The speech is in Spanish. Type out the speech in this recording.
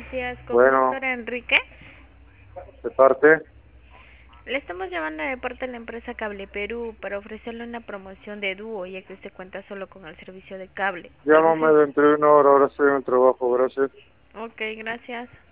días, con Bueno, doctor Enrique. de parte, Le estamos llamando de parte de la empresa Cable Perú para ofrecerle una promoción de dúo, ya que usted cuenta solo con el servicio de cable. Tal vez llámame es... dentro de una hora, ahora estoy en el trabajo, gracias. Ok, gracias.